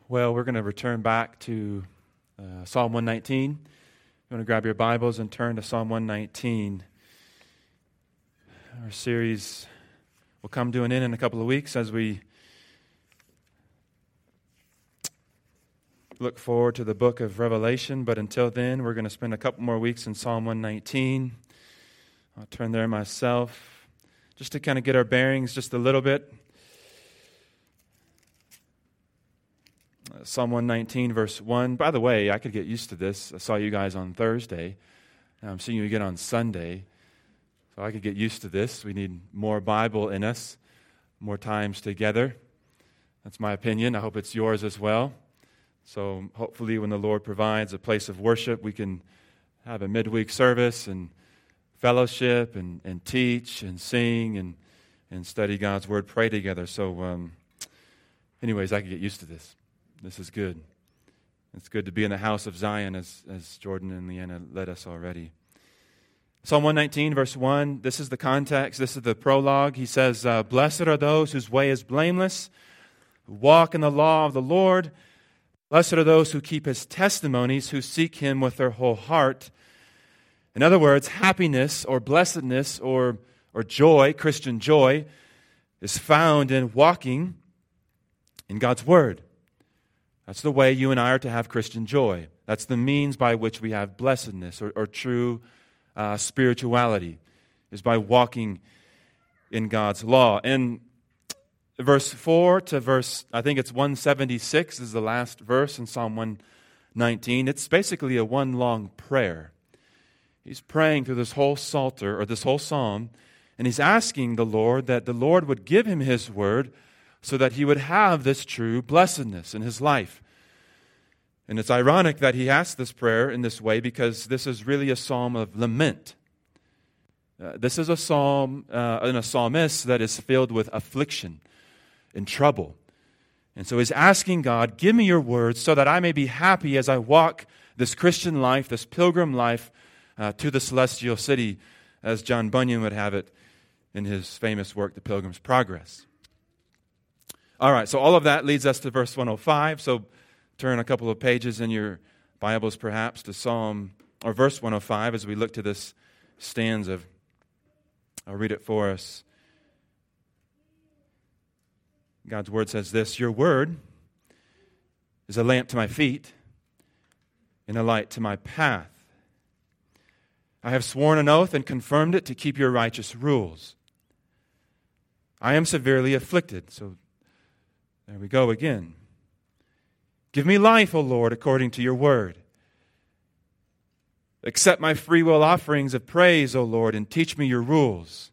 Well, we're going to return back to Psalm 119. You want to grab your Bibles and turn to Psalm 119. Our series will come to an end in a couple of weeks as we look forward to the book of Revelation. But until then, we're going to spend a couple more weeks in Psalm 119. I'll turn there myself just to kind of get our bearings just a little bit. Psalm 119, verse 1. By the way, I could get used to this. I saw you guys on Thursday. Now I'm seeing you again on Sunday. So I could get used to this. We need more Bible in us, more times together. That's my opinion. I hope it's yours as well. So hopefully when the Lord provides a place of worship, we can have a midweek service and fellowship and teach and sing and study God's Word, pray together. So anyways, I can get used to this. This is good. It's good to be in the house of Zion as Jordan and Leanna led us already. Psalm 119, verse 1, this is the context, this is the prologue. He says, Blessed are those whose way is blameless, who walk in the law of the Lord. Blessed are those who keep His testimonies, who seek Him with their whole heart. In other words, happiness or blessedness or joy, Christian joy, is found in walking in God's Word. That's the way you and I are to have Christian joy. That's the means by which we have blessedness or true spirituality, is by walking in God's law. And verse 4 to verse, I think it's 176 is the last verse in Psalm 119. It's basically a one long prayer. He's praying through this whole psalter or this whole psalm, and he's asking the Lord that the Lord would give him His Word so that he would have this true blessedness in his life. And it's ironic that he asks this prayer in this way because this is really a psalm of lament. This is a psalm and a psalmist that is filled with affliction and trouble. And so he's asking God, give me your words so that I may be happy as I walk this Christian life, this pilgrim life to the celestial city, as John Bunyan would have it in his famous work, The Pilgrim's Progress. All right, so all of that leads us to verse 105. So turn a couple of pages in your Bibles perhaps to verse 105 as we look to this stanza. I'll read it for us. God's Word says this, Your Word is a lamp to my feet and a light to my path. I have sworn an oath and confirmed it to keep your righteous rules. I am severely afflicted. So there we go again. Give me life, O Lord, according to your word. Accept my free will offerings of praise, O Lord, and teach me your rules.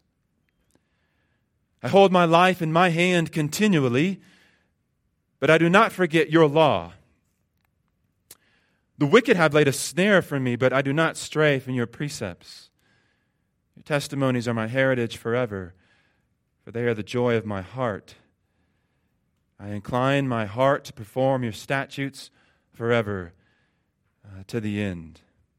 I hold my life in my hand continually, but I do not forget your law. The wicked have laid a snare for me, but I do not stray from your precepts. Your testimonies are my heritage forever, for they are the joy of my heart. I incline my heart to perform your statutes forever to the end.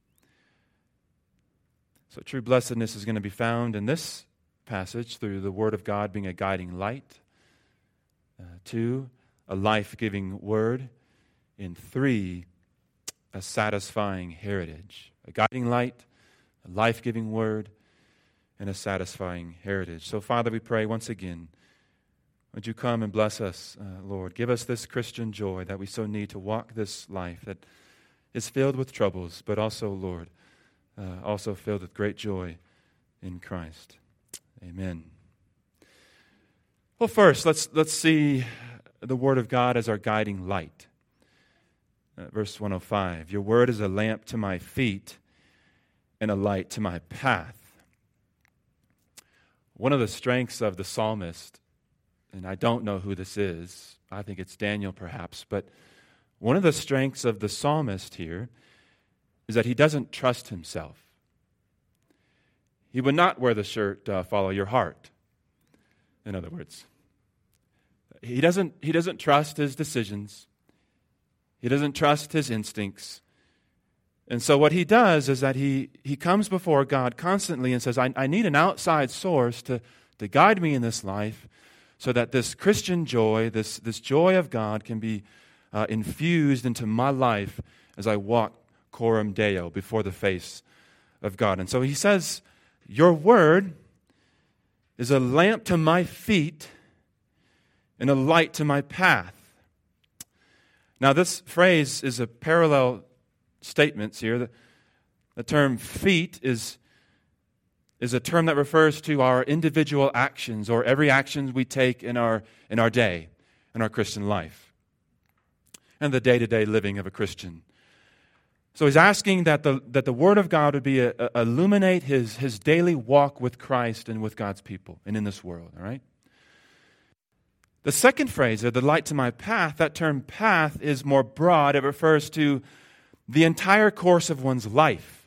So true blessedness is going to be found in this passage through the Word of God being a guiding light. 2, a life-giving Word. And 3, a satisfying heritage. A guiding light, a life-giving Word, and a satisfying heritage. So Father, we pray once again, would you come and bless us, Lord? Give us this Christian joy that we so need to walk this life that is filled with troubles, but also, Lord, also filled with great joy in Christ. Amen. Well, first, let's see the Word of God as our guiding light. Verse 105, Your Word is a lamp to my feet and a light to my path. One of the strengths of the psalmist, and I don't know who this is. I think it's Daniel perhaps. But one of the strengths of the psalmist here is that he doesn't trust himself. He would not wear the shirt, follow your heart. In other words, he doesn't trust his decisions. He doesn't trust his instincts. And so what he does is that he comes before God constantly and says, I need an outside source to guide me in this life, so that this Christian joy, this joy of God can be infused into my life as I walk coram Deo, before the face of God. And so he says, your word is a lamp to my feet and a light to my path. Now, this phrase is a parallel statement here. The term feet is a term that refers to our individual actions, or every action we take in our day, in our Christian life, and the day-to-day living of a Christian. So he's asking that the Word of God would be illuminate his daily walk with Christ and with God's people and in this world, all right? The second phrase, the light to my path, that term path is more broad. It refers to the entire course of one's life.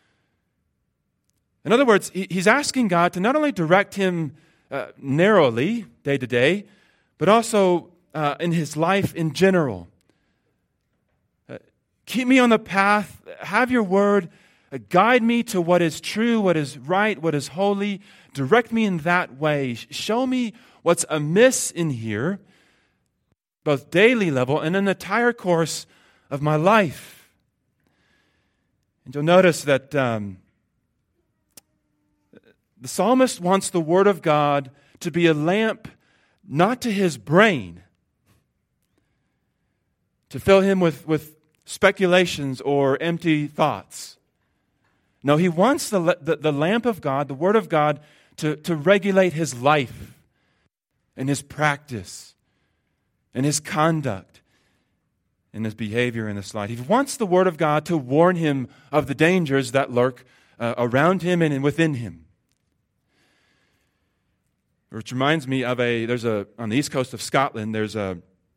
In other words, he's asking God to not only direct him narrowly, day to day, but also in his life in general. Keep me on the path, have your word, guide me to what is true, what is right, what is holy. Direct me in that way. Show me what's amiss in here, both daily level and in the entire course of my life. And you'll notice that the psalmist wants the Word of God to be a lamp not to his brain, to fill him with speculations or empty thoughts. No, he wants the lamp of God, the Word of God, to regulate his life and his practice and his conduct and his behavior in this life. He wants the Word of God to warn him of the dangers that lurk around him and within him. Which reminds me of on the east coast of Scotland, there's a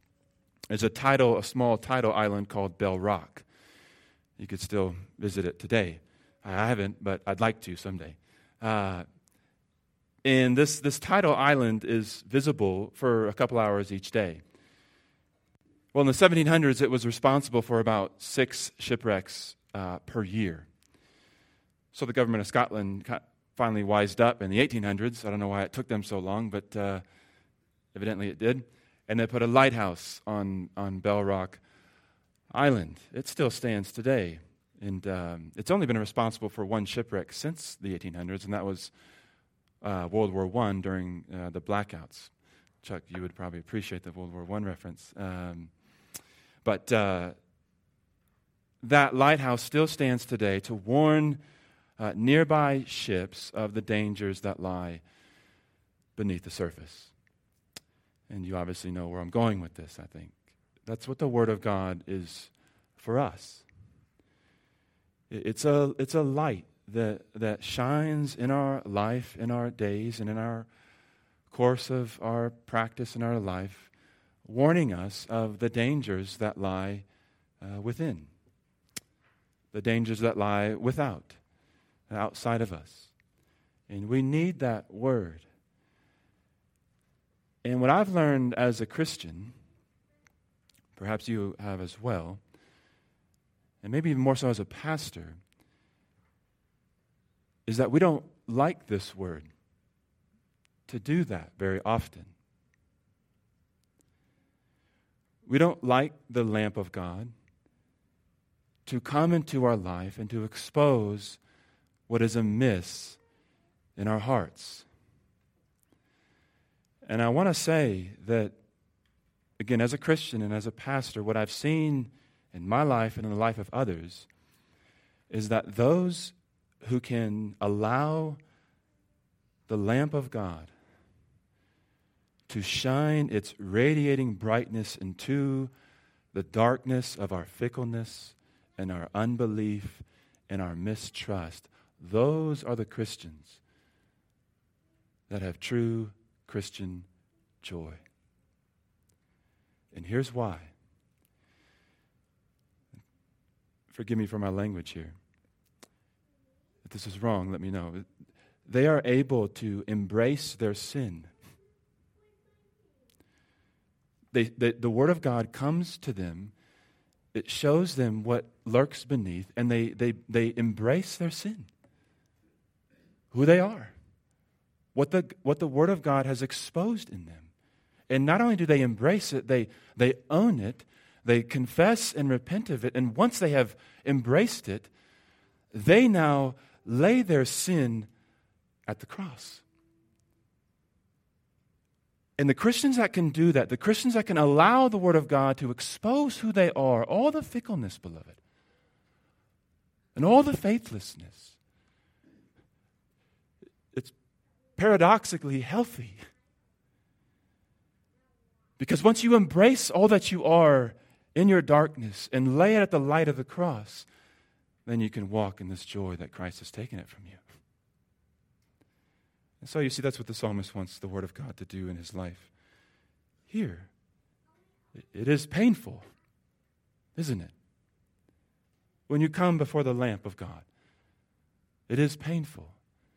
small tidal island called Bell Rock. You could still visit it today. I haven't, but I'd like to someday. And this tidal island is visible for a couple hours each day. Well, in the 1700s, it was responsible for about 6 shipwrecks per year. So the government of Scotland finally wised up in the 1800s. I don't know why it took them so long, but evidently it did. And they put a lighthouse on Bell Rock Island. It still stands today. And it's only been responsible for 1 shipwreck since the 1800s, and that was World War I during the blackouts. Chuck, you would probably appreciate the World War I reference. But that lighthouse still stands today to warn nearby ships of the dangers that lie beneath the surface. And you obviously know where I'm going with this, I think. That's what the Word of God is for us. It's a light that shines in our life, in our days, and in our course of our practice in our life, warning us of the dangers that lie within, the dangers that lie without, outside of us. And we need that Word. And what I've learned as a Christian, perhaps you have as well, and maybe even more so as a pastor, is that we don't like this Word to do that very often. We don't like the lamp of God to come into our life and to expose what is amiss in our hearts. And I want to say that, again, as a Christian and as a pastor, what I've seen in my life and in the life of others is that those who can allow the lamp of God to shine its radiating brightness into the darkness of our fickleness and our unbelief and our mistrust, those are the Christians that have true Christian joy. And here's why. Forgive me for my language here. If this is wrong, let me know. They are able to embrace their sin. The Word of God comes to them. It shows them what lurks beneath, and they embrace their sin, who they are, what the Word of God has exposed in them. And not only do they embrace it, they own it, They confess and repent of it, and once they have embraced it, they now lay their sin at the cross. And the Christians that can do that, the Christians that can allow the Word of God to expose who they are, all the fickleness, beloved, and all the faithlessness, it's paradoxically healthy. Because once you embrace all that you are in your darkness and lay it at the light of the cross, then you can walk in this joy that Christ has taken it from you. And so you see, that's what the psalmist wants the Word of God to do in his life. Here, it is painful, isn't it? When you come before the lamp of God, it is painful.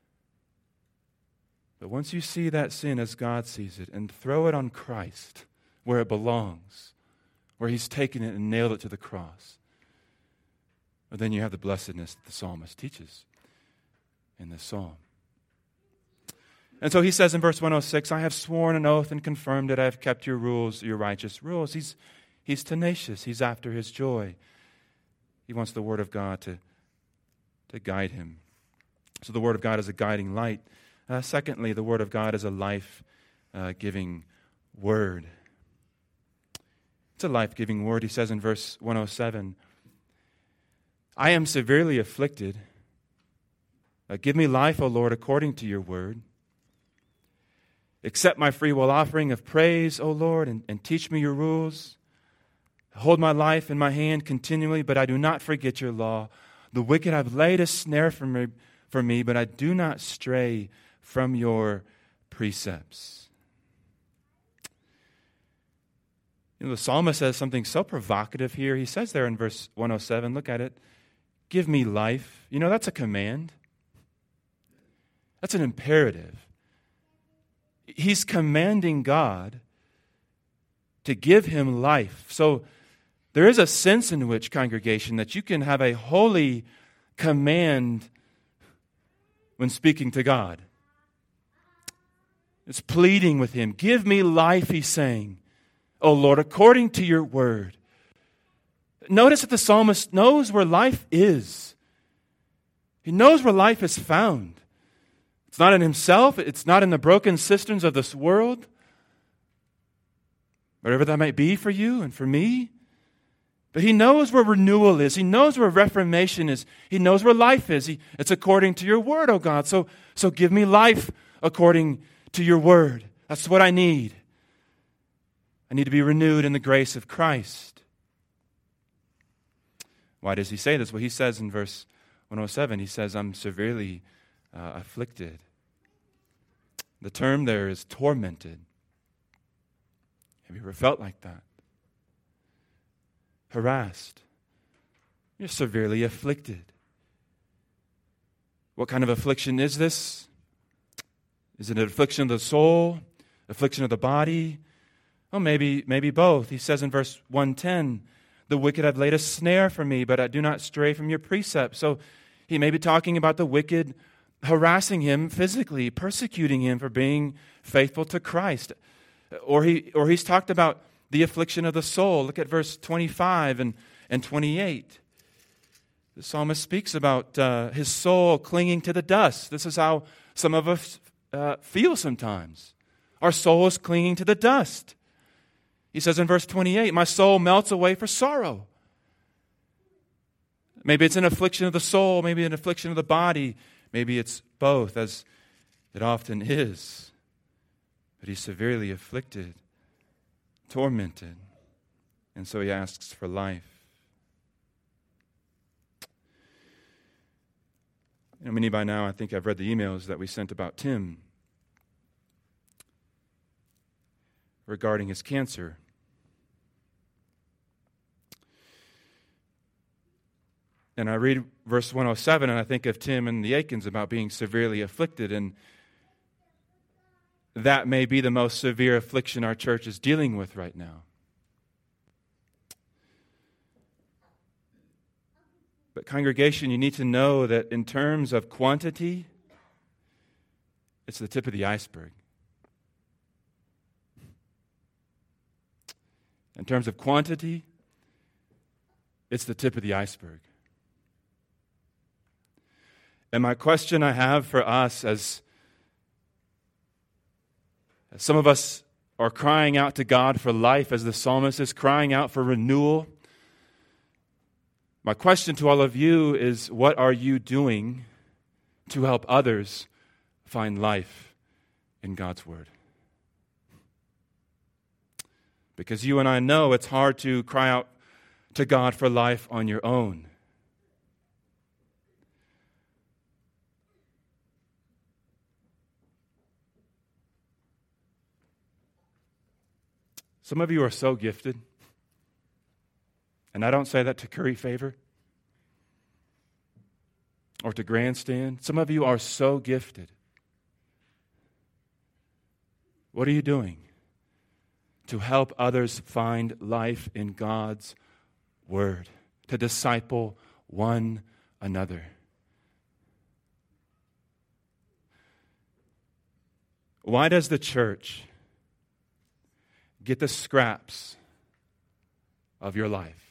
But once you see that sin as God sees it and throw it on Christ where it belongs, where He's taken it and nailed it to the cross, well, then you have the blessedness that the psalmist teaches in this psalm. And so he says in verse 106, I have sworn an oath and confirmed it. I have kept your rules, your righteous rules. He's tenacious. He's after his joy. He wants the Word of God to guide him. So the Word of God is a guiding light. Secondly, the Word of God is a life-giving Word. It's a life-giving Word. He says in verse 107, I am severely afflicted. Give me life, O Lord, according to your word. Accept my freewill offering of praise, O Lord, and teach me your rules. Hold my life in my hand continually, but I do not forget your law. The wicked have laid a snare for me, but I do not stray from your precepts. The psalmist says something so provocative here. He says there in verse 107, look at it, give me life. That's a command. That's an imperative. He's commanding God to give him life. So there is a sense in which, congregation, that you can have a holy command when speaking to God. It's pleading with him. Give me life, he's saying. O Lord, according to your word. Notice that the psalmist knows where life is. He knows where life is found. It's not in himself. It's not in the broken cisterns of this world. Whatever that might be for you and for me. But he knows where renewal is. He knows where reformation is. He knows where life is. It's according to your word, oh God. So give me life according to your word. That's what I need. I need to be renewed in the grace of Christ. Why does he say this? Well, he says in verse 107, he says, I'm severely afflicted. The term there is tormented. Have you ever felt like that? Harassed. You're severely afflicted. What kind of affliction is this? Is it an affliction of the soul? Affliction of the body? Oh, maybe both. He says in verse 110, the wicked have laid a snare for me, but I do not stray from your precepts. So he may be talking about the wicked harassing him physically, persecuting him for being faithful to Christ. Or he's talked about the affliction of the soul. Look at verse 25 and 28. The psalmist speaks about his soul clinging to the dust. This is how some of us feel sometimes. Our soul is clinging to the dust. He says in verse 28, my soul melts away for sorrow. Maybe it's an affliction of the soul, maybe an affliction of the body, maybe it's both, as it often is. But he's severely afflicted, tormented, and so he asks for life. Many by now, I think I've read the emails that we sent about Tim regarding his cancer. And I read verse 107, and I think of Tim and the Aikens about being severely afflicted, and that may be the most severe affliction our church is dealing with right now. But congregation, you need to know that in terms of quantity, it's the tip of the iceberg. In terms of quantity, it's the tip of the iceberg. And my question I have for us, as some of us are crying out to God for life, as the psalmist is crying out for renewal, my question to all of you is, what are you doing to help others find life in God's Word? Because you and I know it's hard to cry out to God for life on your own. Some of you are so gifted, and I don't say that to curry favor or to grandstand. Some of you are so gifted. What are you doing to help others find life in God's Word, to disciple one another? Why does the church get the scraps of your life?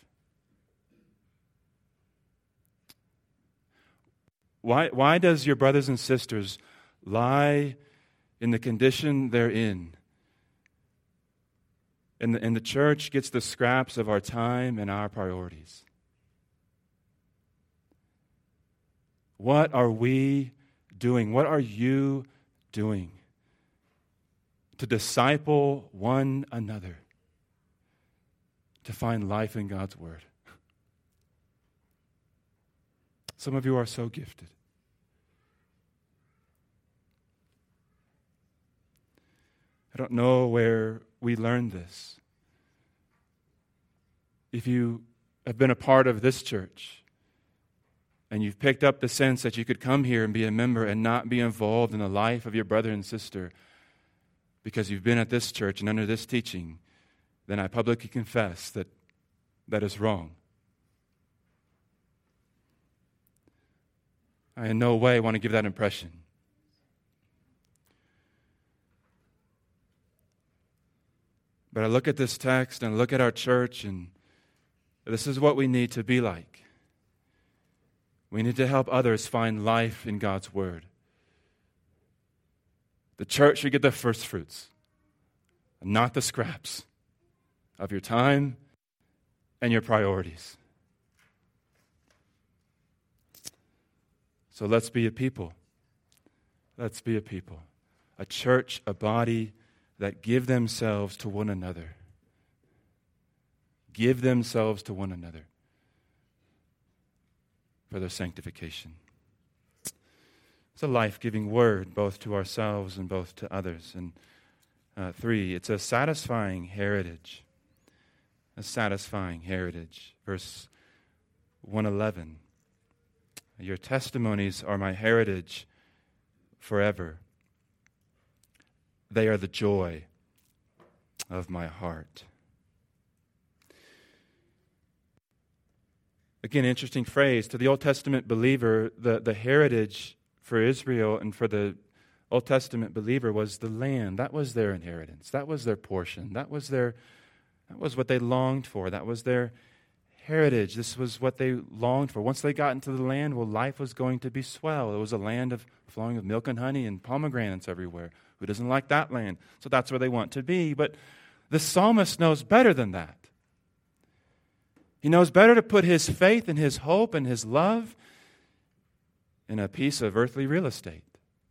Why does your brothers and sisters lie in the condition they're in? And the church gets the scraps of our time and our priorities. What are we doing? What are you doing to disciple one another, to find life in God's Word? Some of you are so gifted. I don't know where we learned this. If you have been a part of this church and you've picked up the sense that you could come here and be a member and not be involved in the life of your brother and sister because you've been at this church and under this teaching, then I publicly confess that that is wrong. I in no way want to give that impression. But I look at this text and I look at our church, and this is what we need to be like. We need to help others find life in God's Word. The church should get the first fruits, not the scraps of your time and your priorities. So let's be a people. Let's be a people. A church, a body that give themselves to one another. Give themselves to one another for their sanctification. It's a life-giving word, both to ourselves and both to others. And 3, it's a satisfying heritage. A satisfying heritage. Verse 111. Your testimonies are my heritage forever. They are the joy of my heart. Again, interesting phrase. To the Old Testament believer, the heritage for Israel and for the Old Testament believer was the land. That was their inheritance. That was their portion. That was what they longed for. That was their heritage. This was what they longed for. Once they got into the land, well, life was going to be swell. It was a land of flowing with milk and honey and pomegranates everywhere. Who doesn't like that land? So that's where they want to be. But the psalmist knows better than that. He knows better to put his faith and his hope and his love in a piece of earthly real estate.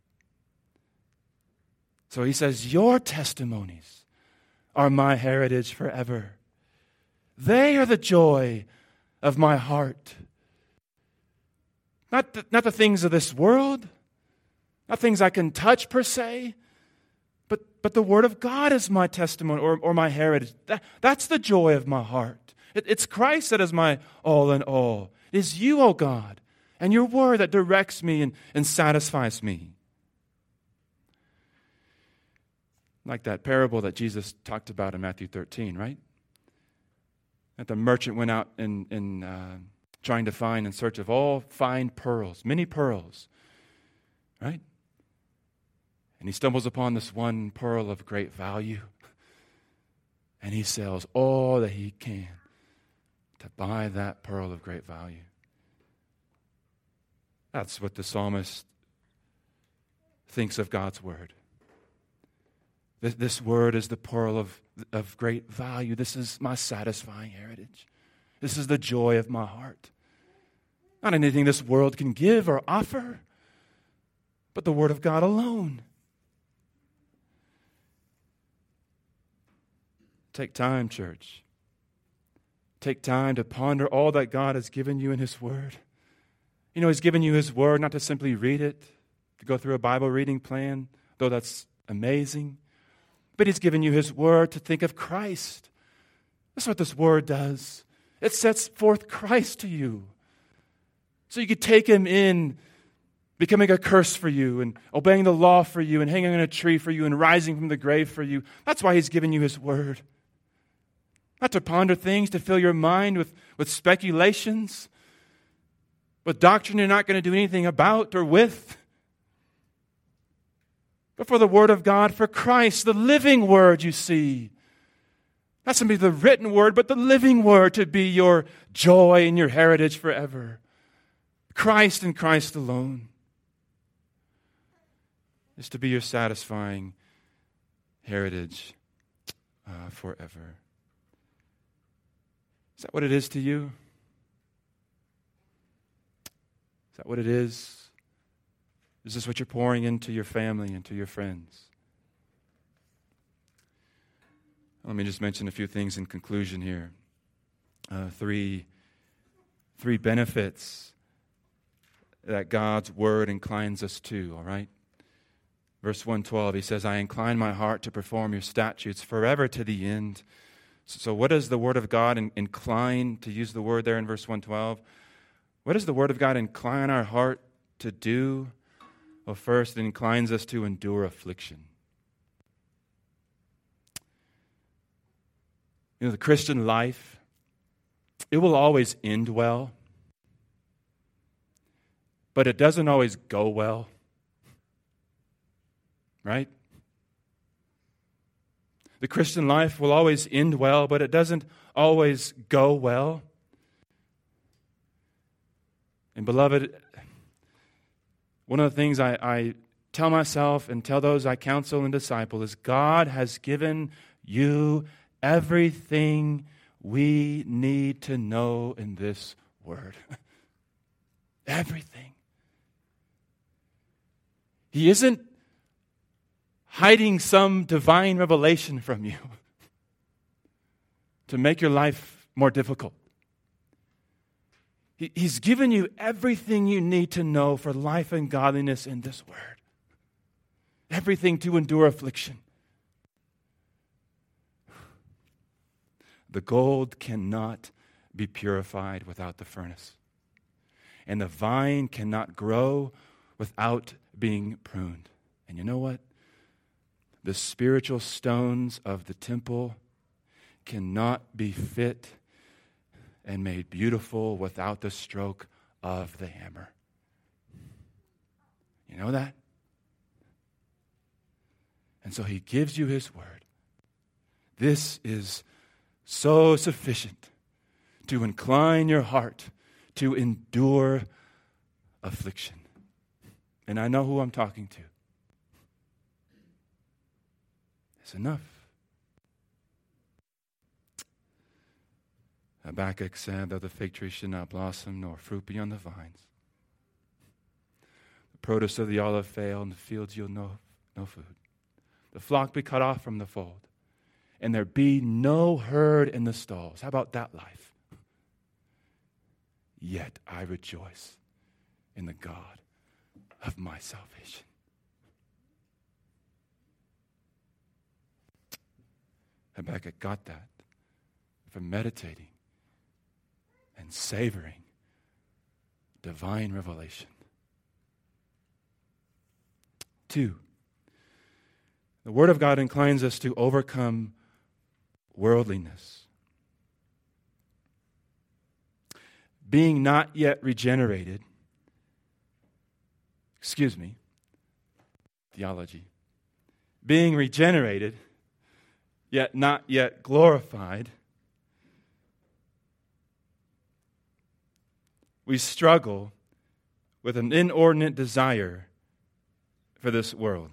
So he says, your testimonies are my heritage forever. They are the joy of my heart. Not the things of this world, not things I can touch per se, but the Word of God is my testimony or my heritage. That's the joy of my heart. It's Christ that is my all in all. It is you, O God, and your Word that directs me and satisfies me. Like that parable that Jesus talked about in Matthew 13, right? That the merchant went out in trying to find in search of all fine pearls, many pearls, right? And he stumbles upon this one pearl of great value, and he sells all that he can to buy that pearl of great value. That's what the psalmist thinks of God's word. This word is the pearl of great value. This is my satisfying heritage. This is the joy of my heart. Not anything this world can give or offer, but the word of God alone. Take time, church. Take time to ponder all that God has given you in His word. You know, He's given you His word not to simply read it, to go through a Bible reading plan, though that's amazing. But He's given you His word to think of Christ. That's what this word does. It sets forth Christ to you. So you could take Him in, becoming a curse for you, and obeying the law for you, and hanging on a tree for you, and rising from the grave for you. That's why He's given you His word. Not to ponder things, to fill your mind with speculations, with doctrine you're not going to do anything about or with. But for the Word of God, for Christ, the living Word, you see. Not simply the written Word, but the living Word to be your joy and your heritage forever. Christ and Christ alone is to be your satisfying heritage forever. Is that what it is to you? Is that what it is? Is this what you're pouring into your family and to your friends? Let me just mention a few things in conclusion here. Three benefits that God's word inclines us to, all right? Verse 112, he says, I incline my heart to perform your statutes forever to the end. So what does the word of God incline, to use the word there in verse 112? What does the word of God incline our heart to do? Well, first, it inclines us to endure affliction. You know, the Christian life, it will always end well, but it doesn't always go well. Right? The Christian life will always end well, but it doesn't always go well. And beloved, one of the things I tell myself and tell those I counsel and disciple is God has given you everything we need to know in this word. Everything. He isn't hiding some divine revelation from you to make your life more difficult. He's given you everything you need to know for life and godliness in this word. Everything to endure affliction. The gold cannot be purified without the furnace, and the vine cannot grow without being pruned. And you know what? The spiritual stones of the temple cannot be fit and made beautiful without the stroke of the hammer. You know that? And so he gives you his word. This is so sufficient to incline your heart to endure affliction. And I know who I'm talking to. It's enough. Habakkuk said that the fig tree should not blossom, nor fruit be on the vines. The produce of the olive fail, and the fields yield no food. The flock be cut off from the fold, and there be no herd in the stalls. How about that life? Yet I rejoice in the God of my salvation. Habakkuk got that from meditating and savoring divine revelation. 2, the Word of God inclines us to overcome worldliness. Being not yet regenerated, theology. Being regenerated, yet not yet glorified, we struggle with an inordinate desire for this world.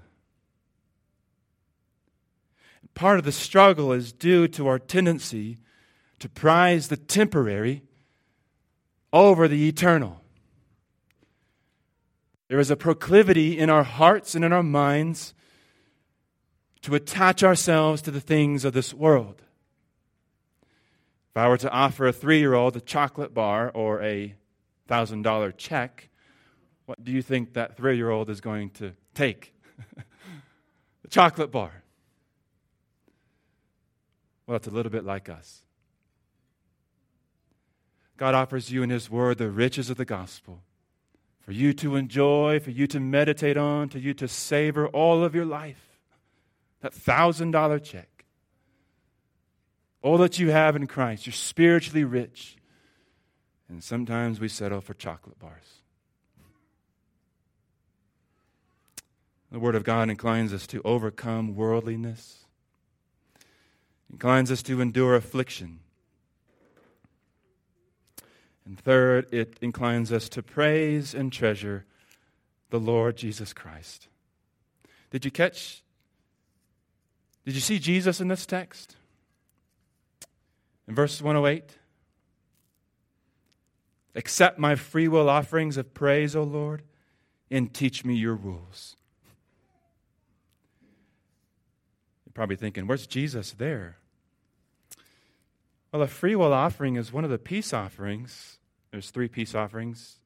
Part of the struggle is due to our tendency to prize the temporary over the eternal. There is a proclivity in our hearts and in our minds to attach ourselves to the things of this world. If I were to offer a 3-year-old a chocolate bar or a $1,000 check, what do you think that 3-year-old is going to take? The chocolate bar. Well, it's a little bit like us. God offers you in His Word the riches of the gospel for you to enjoy, for you to meditate on, for you to savor all of your life. That $1,000 check. All that you have in Christ. You're spiritually rich. And sometimes we settle for chocolate bars. The Word of God inclines us to overcome worldliness. Inclines us to endure affliction. And third, it inclines us to praise and treasure the Lord Jesus Christ. Did you see Jesus in this text? In verse 108, accept my freewill offerings of praise, O Lord, and teach me your rules. You're probably thinking, where's Jesus there? Well, a freewill offering is one of the peace offerings. There's 3 peace offerings,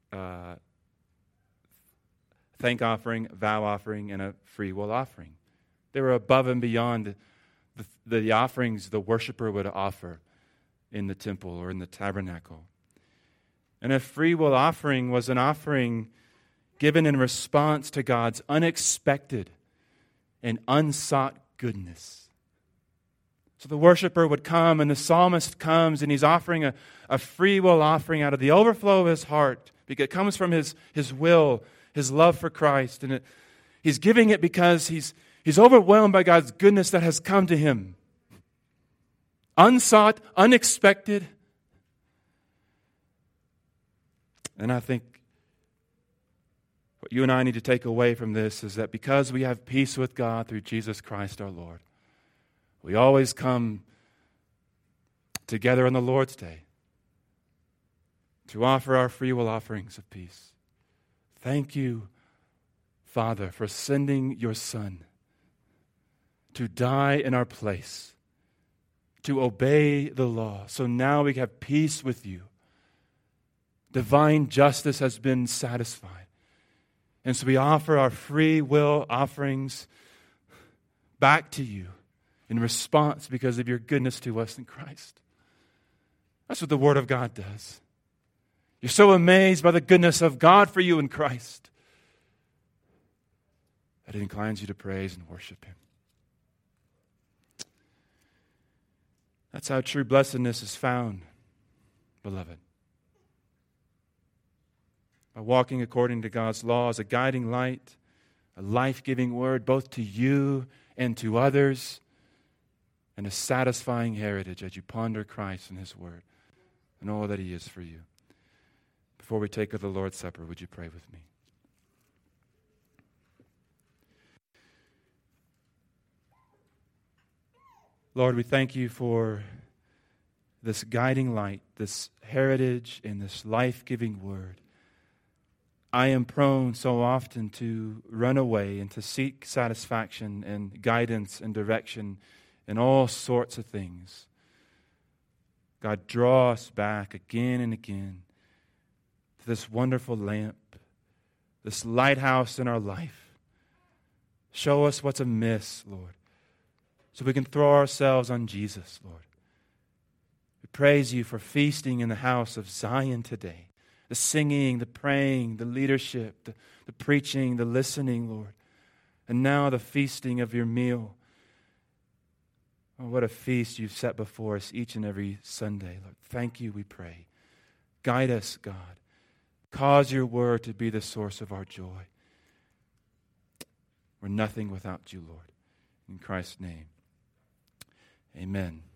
thank offering, vow offering, and a freewill offering. They were above and beyond the offerings the worshiper would offer in the temple or in the tabernacle. And a freewill offering was an offering given in response to God's unexpected and unsought goodness. So the worshiper would come, and the psalmist comes, and he's offering a freewill offering out of the overflow of his heart, because it comes from his will, his love for Christ. And he's giving it because he's overwhelmed by God's goodness that has come to him. Unsought, unexpected. And I think what you and I need to take away from this is that because we have peace with God through Jesus Christ our Lord, we always come together on the Lord's Day to offer our freewill offerings of peace. Thank you, Father, for sending your Son to die in our place, to obey the law. So now we have peace with you. Divine justice has been satisfied. And so we offer our free will offerings back to you in response because of your goodness to us in Christ. That's what the Word of God does. You're so amazed by the goodness of God for you in Christ that it inclines you to praise and worship Him. That's how true blessedness is found, beloved. By walking according to God's law as a guiding light, a life-giving word both to you and to others, and a satisfying heritage as you ponder Christ and His Word and all that He is for you. Before we take of the Lord's Supper, would you pray with me? Lord, we thank you for this guiding light, this heritage, and this life-giving Word. I am prone so often to run away and to seek satisfaction and guidance and direction in all sorts of things. God, draw us back again and again to this wonderful lamp, this lighthouse in our life. Show us what's amiss, Lord, so we can throw ourselves on Jesus, Lord. We praise you for feasting in the house of Zion today. The singing, the praying, the leadership, the preaching, the listening, Lord. And now the feasting of your meal. Oh, what a feast you've set before us each and every Sunday, Lord. Thank you, we pray. Guide us, God. Cause your word to be the source of our joy. We're nothing without you, Lord. In Christ's name, amen.